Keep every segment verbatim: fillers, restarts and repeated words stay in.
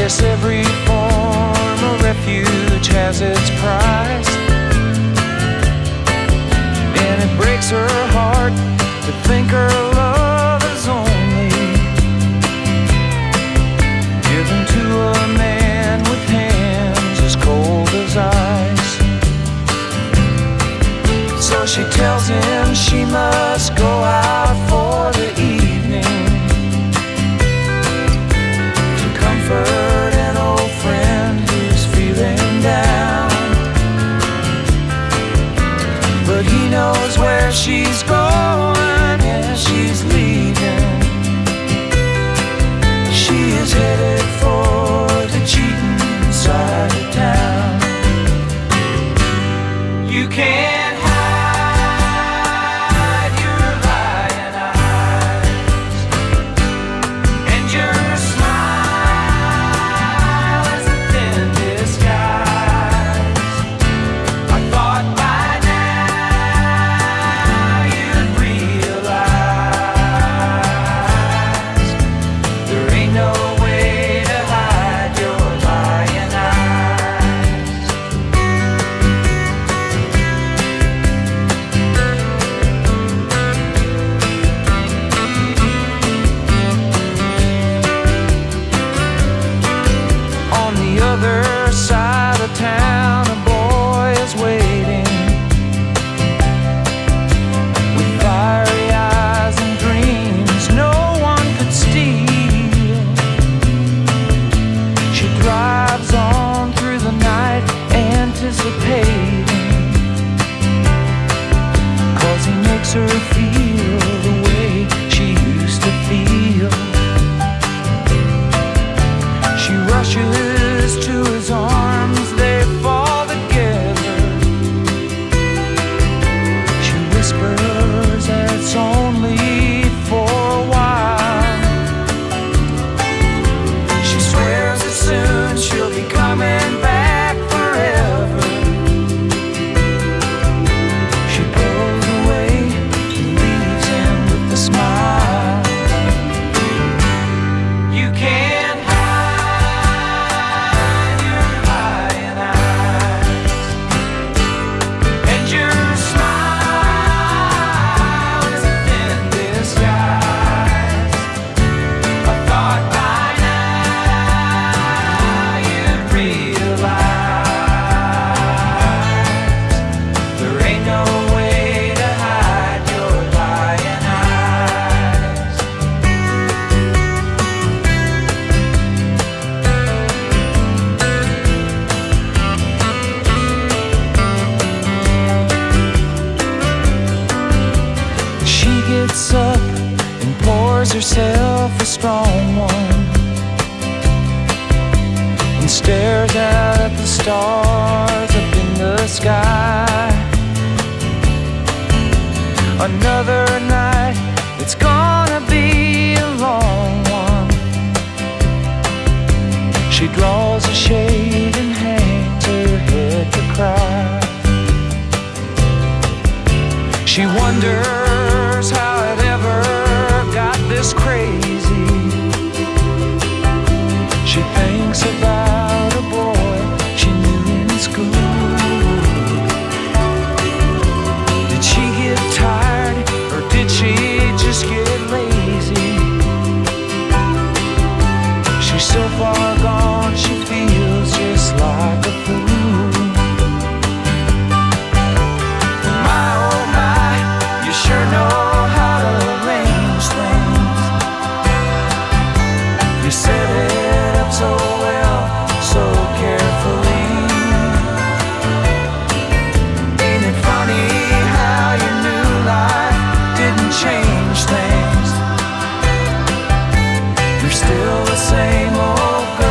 guess every form of refuge has its price, and it breaks her heart to think her love is only given to a man with hands as cold as ice. So she tells him she must go out for the evening to comfort an old friend who's feeling down. But he knows where she's going, yeah, she's leaving. She is headed for the cheating side of town. You can't town, a boy is waiting with fiery eyes and dreams no one could steal. She drives on through the night anticipating, 'cause he makes her feel the way she used to feel. She rushes to his arms, they fall together. She whispers that it's only for a while. She swears that soon she'll be coming back forever. She pulls away and leaves him with a smile. You can't up and pours herself a strong one and stares out at the stars up in the sky. Another night, it's gonna be a long one. She draws a shade and hangs her head to cry. She wonders how it ever got this crazy. She thinks about a boy she knew in school. Did she get tired or did she just get lazy? She's so far gone, she feels just like a fool. My oh my, you sure know how to arrange things. You set it up so well, so carefully. Ain't it funny how your new life didn't change things? You're still the same old girl.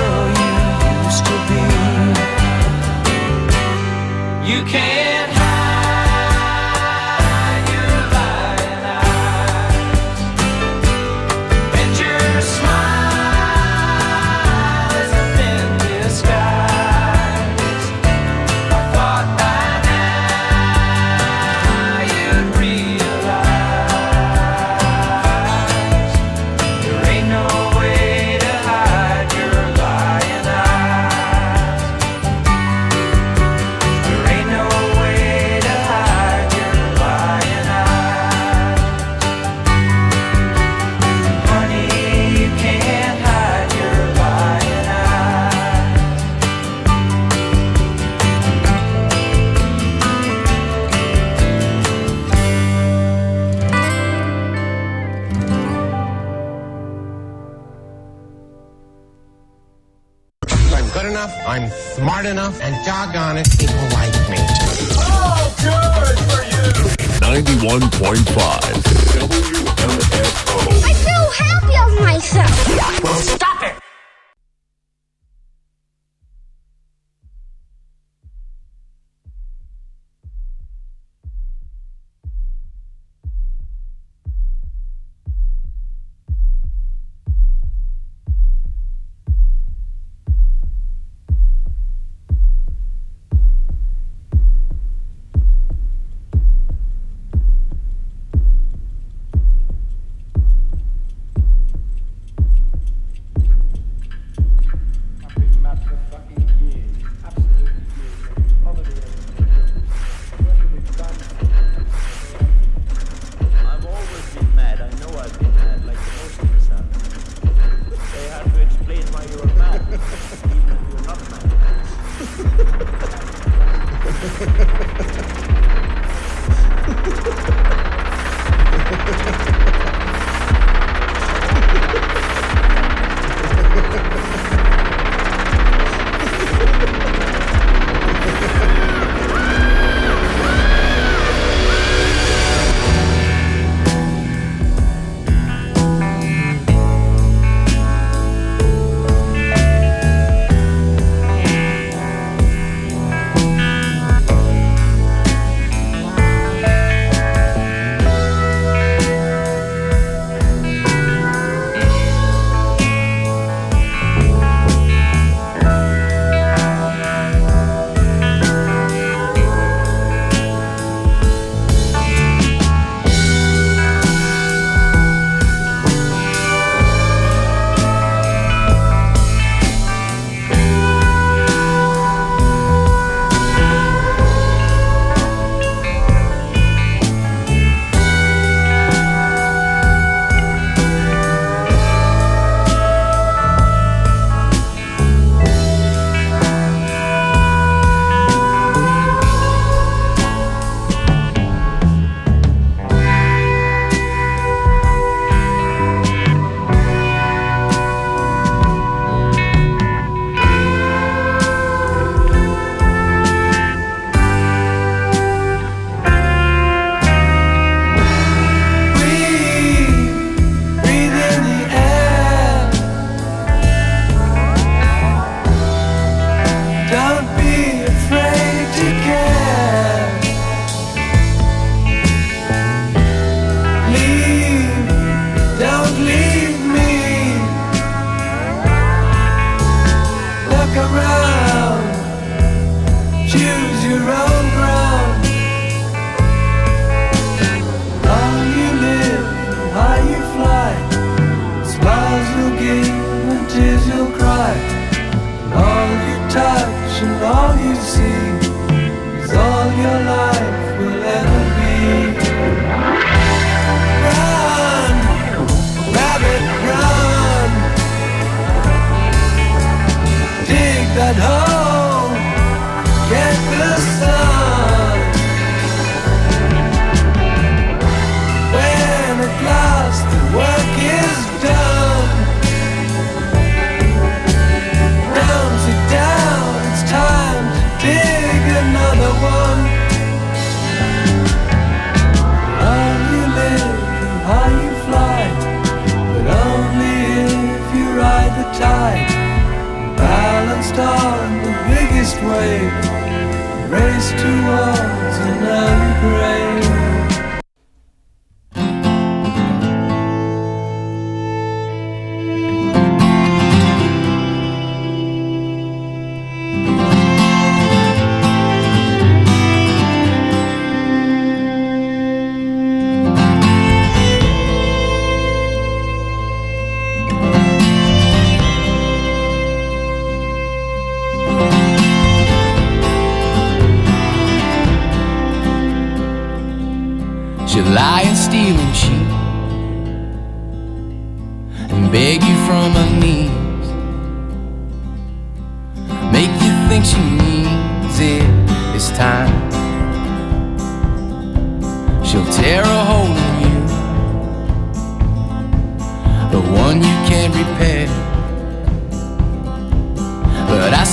good enough, I'm smart enough, and doggone it, people like me. Oh, good for you! ninety-one point five W M F O. I feel happy of myself. Well, stop it! She'll lie and steal and cheat and beg you from her knees, make you think she needs it this time. She'll tear a hole in you, the one you can't repair. But I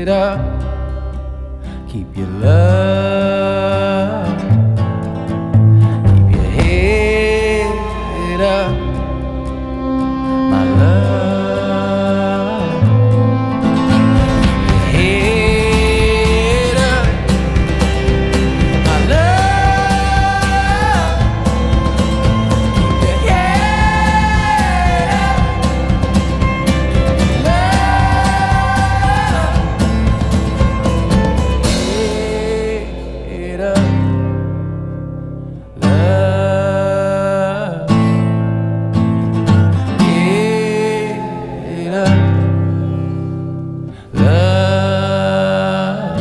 it up. Keep your love. Keep your head up, my love. Keep your head up, my love. Keep your head up, love. Head up, love. Head up, love.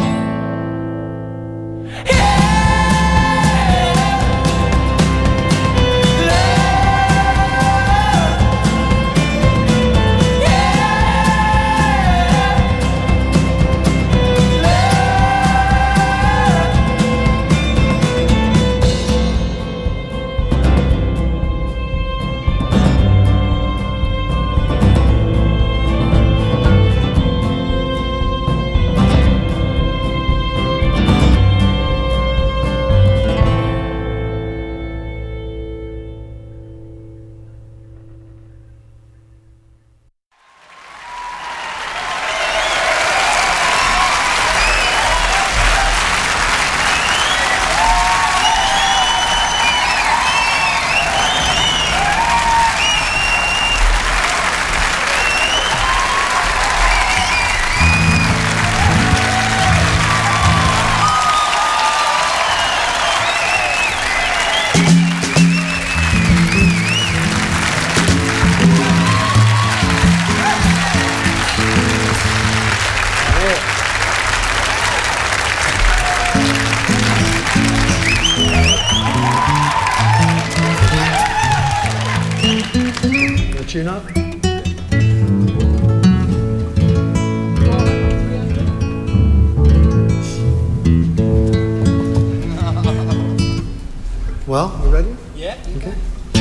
Tune up. Well, you ready? Yeah. Okay.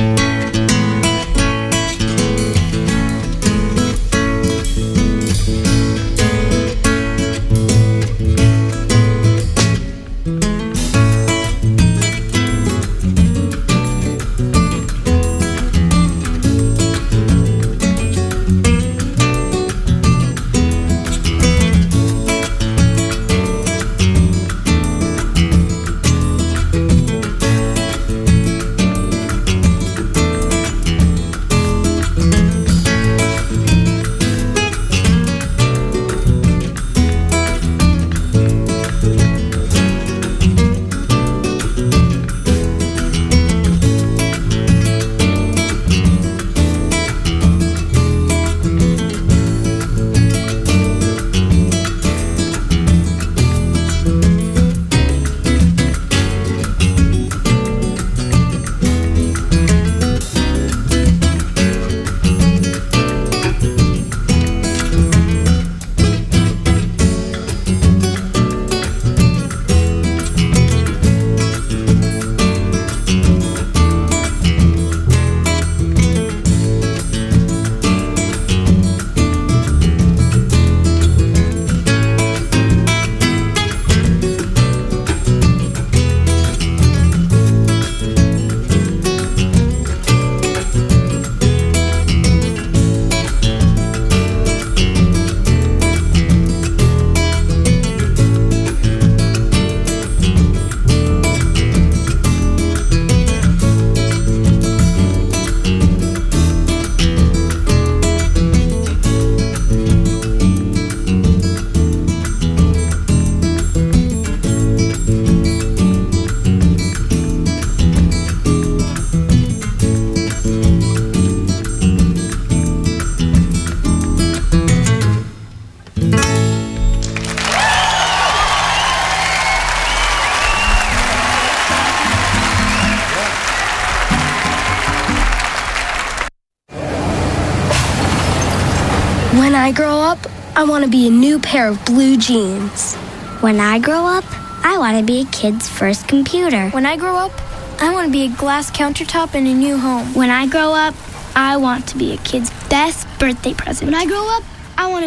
When I grow up, I want to be a new pair of blue jeans. When I grow up, I want to be a kid's first computer. When I grow up, I want to be a glass countertop in a new home. When I grow up, I want to be a kid's best birthday present. When I grow up, I want to be a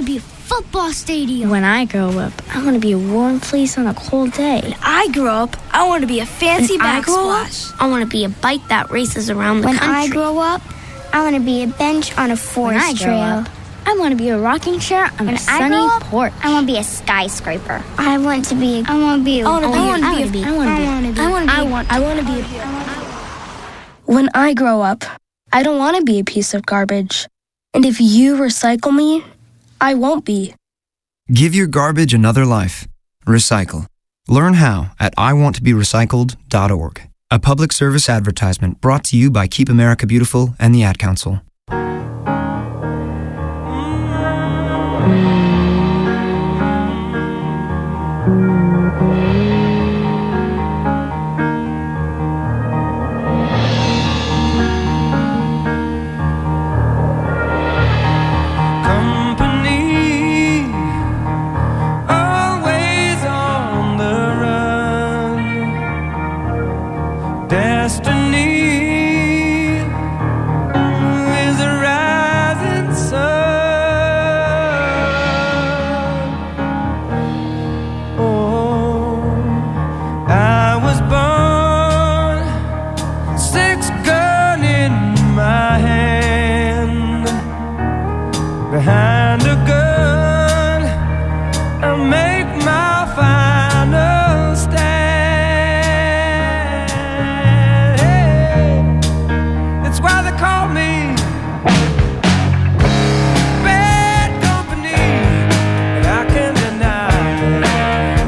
football stadium. When I grow up, I want to be a warm fleece on a cold day. When I grow up, I want to be a fancy When I grow up, backsplash. I want to be a bike that races around the When country. I grow up, I want to be a bench on a When forest I grow trail. up, I want to be a rocking chair on When a I sunny grow up, porch. I want to be a skyscraper. I want to be. A, I want to be. A, I want to be. I I want want to to be. be. I want to be. I want to be. I want. I want to be. When I grow up, I don't want to be a piece of garbage. And if you recycle me, I won't be. Give your garbage another life. Recycle. Learn how at I want to be recycled dot org. A public service advertisement brought to you by Keep America Beautiful and the Ad Council. Company, always on the run. Destiny is a rising sun. Oh, I was born, six gun in my hand. Behind a gun, I'll make my final stand. Hey, that's why they call me bad company, and I can't deny it.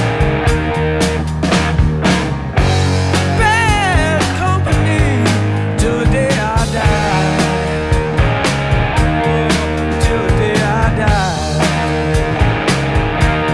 Bad company till the day I die. Till the day I die.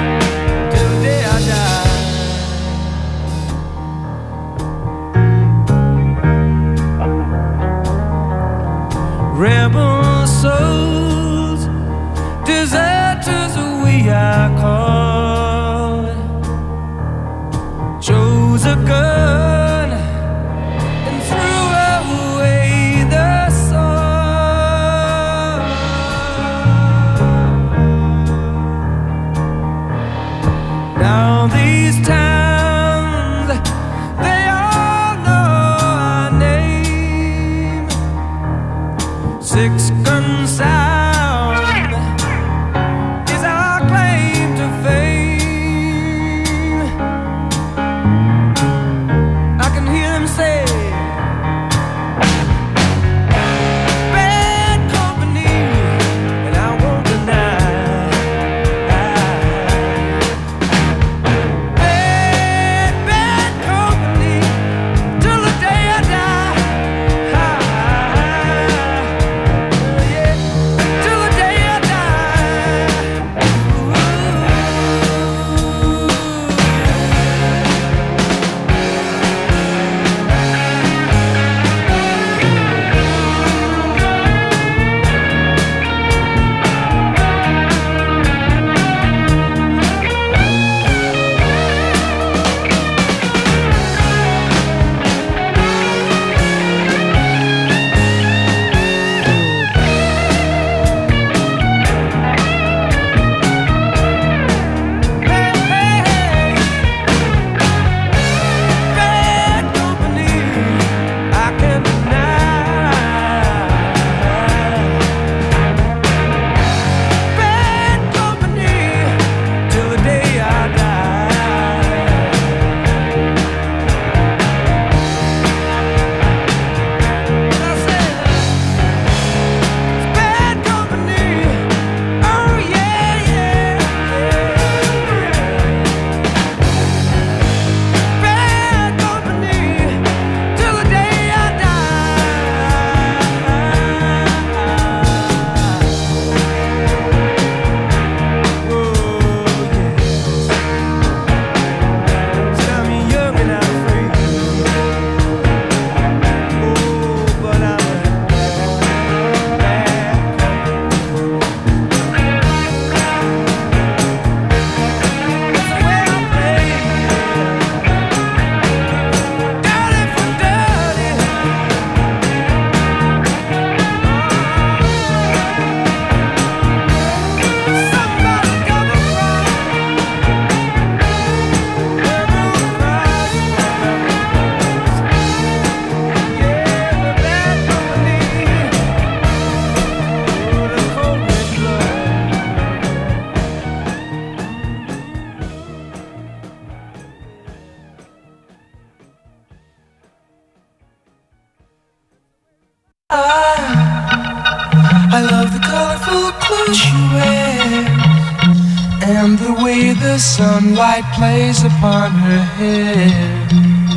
she wears, and the way the sunlight plays upon her hair.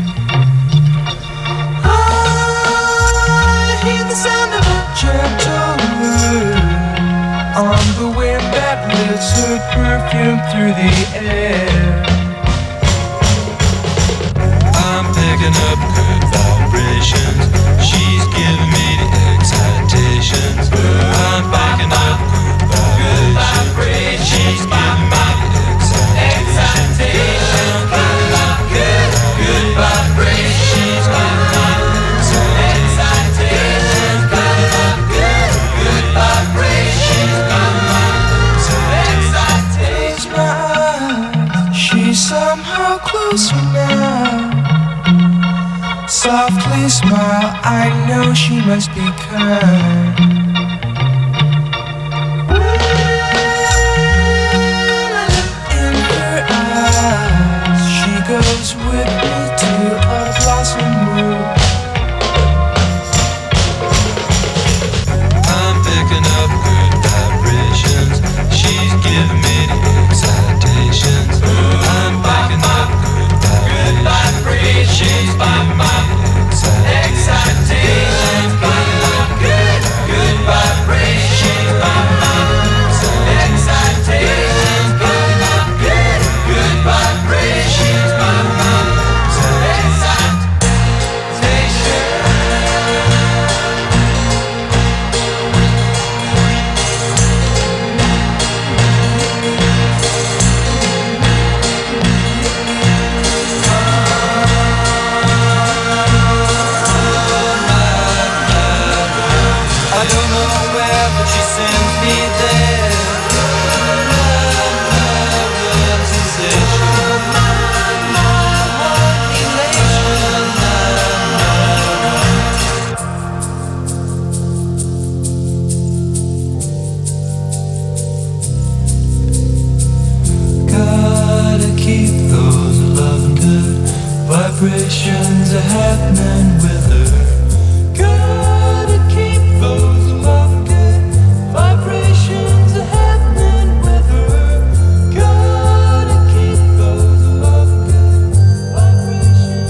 I hear the sound of a gentle word on the wind that lifts her perfume through the air. I'm picking up good vibrations. She's giving me the excitations. I'm picking up good vibrations. She's giving me the excitations. I'm picking up good, good vibrations. She's giving me the excitations. Picking up good, good vibrations. She's giving me the excitations. My eyes, she's somehow closer now. Softly smile, I know she must be kind. In her eyes, she goes with me to a blossom room. I'm picking up good vibrations. She's giving me the excitations. I'm picking up good vibrations. She's giving me excitations, picking up good, good vibrations. Excitations, picking up good, good vibrations. I don't know where, but she sends me there. Gotta keep those loving good vibrations are happening with her. Gotta keep those loving good vibrations are happening with her. Gotta keep those loving good vibrations.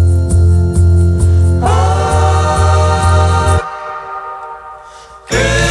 Ah, good.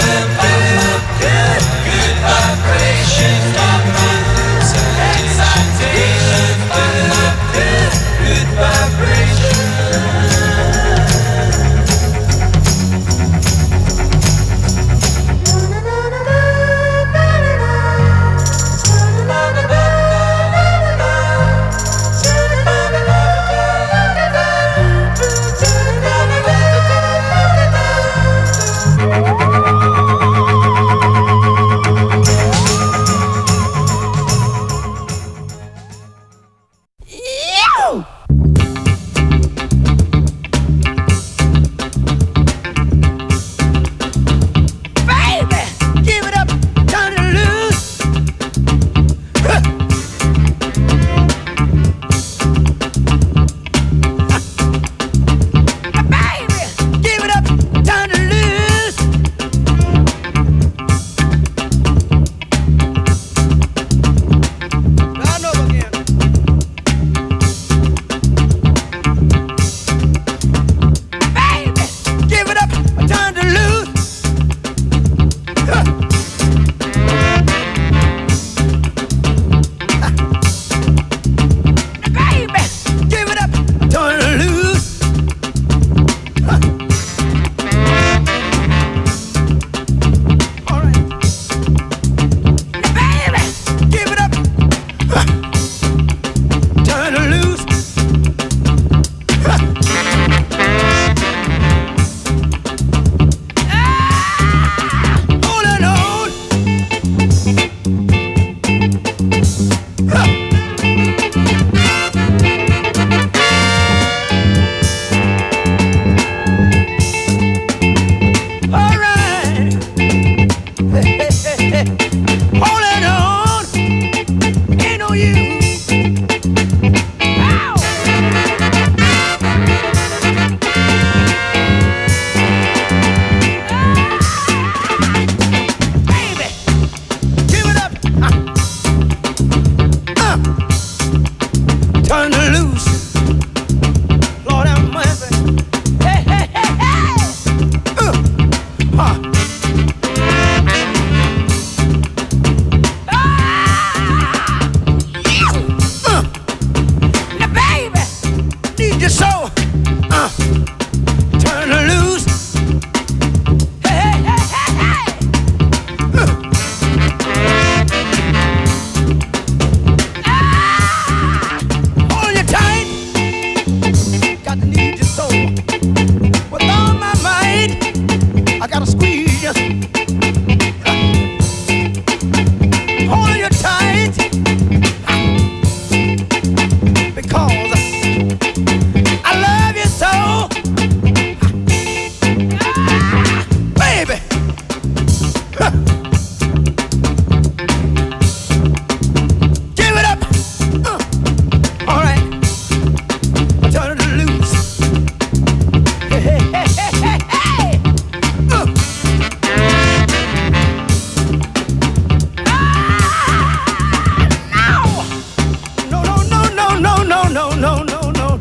turn loose. Lord have mercy. Hey, hey, hey, hey. Uh, huh. So, uh, turn her loose. Hey, hey, hey, hey, hey. Uh. Ah, hold you tight. Got to need your soul. With all my might, I gotta squeeze you. Uh. Hold you tight. Because I love you so, ah, baby. Huh. Give it up. Uh. All right, I'll turn it loose. Hey, hey, hey, hey, hey, hey. Uh. Ah, no, no, no, no, no, no, no, no, no.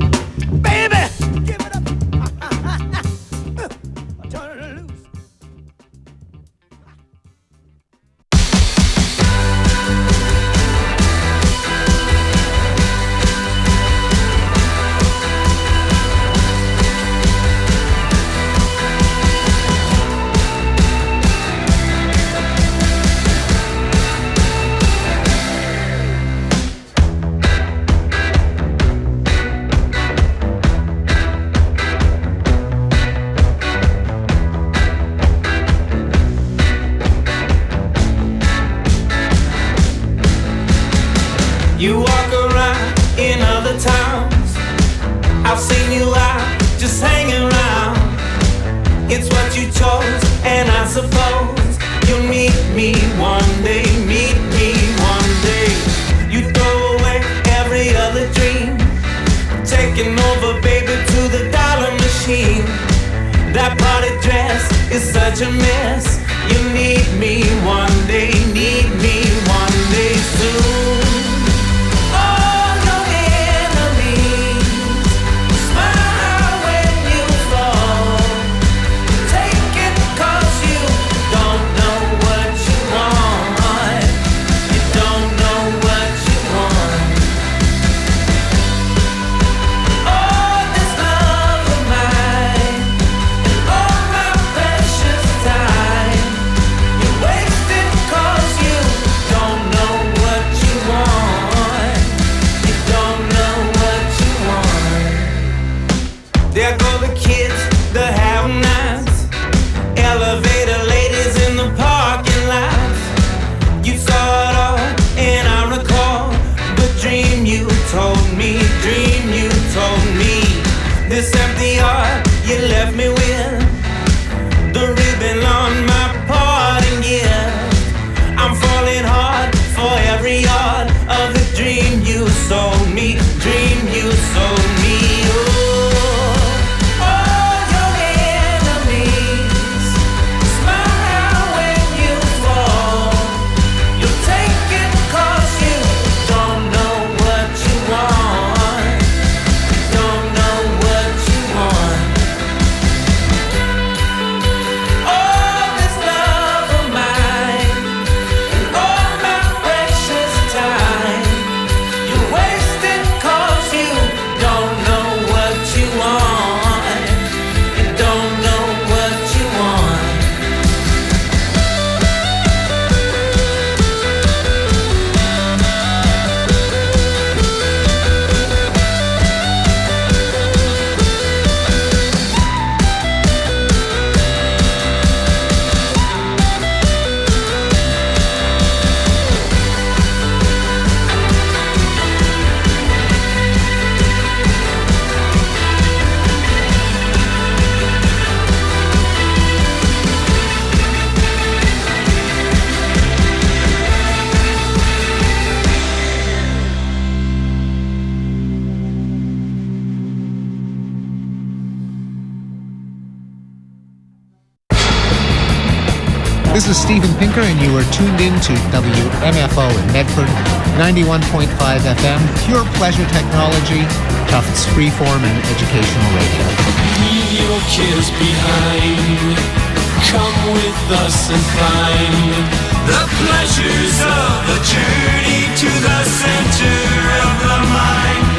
You walk around in other towns. I've seen you out just hanging around. It's what you chose, and I suppose you'll meet me one day. Meet me one day. You throw away every other dream, taking over, baby, to the dollar machine. That party dress is such a mess. You need me one day. Need me one day soon. There go the kids, the have-nots, elevator ladies in the parking lots. You saw it all, and I recall the dream you told me, dream you told me. This empty art you left me with, the ribbon on my parting gift. I'm falling hard for every yard of the dream you sold me, dream you sold me. Oh. Don't This is Steven Pinker, and you are tuned in to W M F O in Medford, ninety-one point five F M, pure pleasure technology, Tufts freeform and educational radio. Leave your cares behind. Come with us and find the pleasures of the journey to the center of the mind.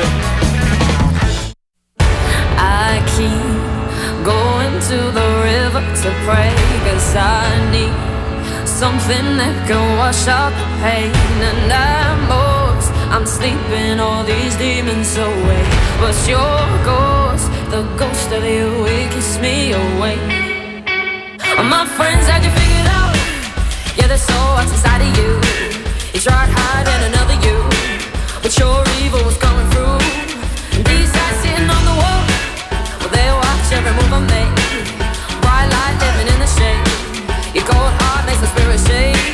I keep going to the river to pray, 'cause I need something that can wash out the pain. And I'm most, I'm sleeping all these demons away. What's your ghost? The ghost of you, it keeps me awake. My friends had you figured out. Yeah, there's so what's inside of you. You tried hiding another you, but your evil was coming through. These guys sitting on the wall, well, they watch every move I make. Bright light living in the shade. Your cold heart makes my spirit shake.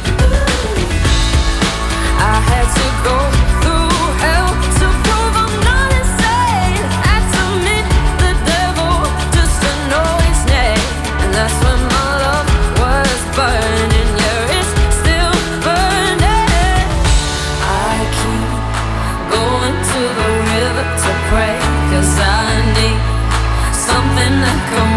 I had to go through hell to prove I'm not insane. Had to meet the devil just to know his name. And that's when my love was burning. Yeah, it's still burning. I keep going to the river to pray, 'cause I need something that can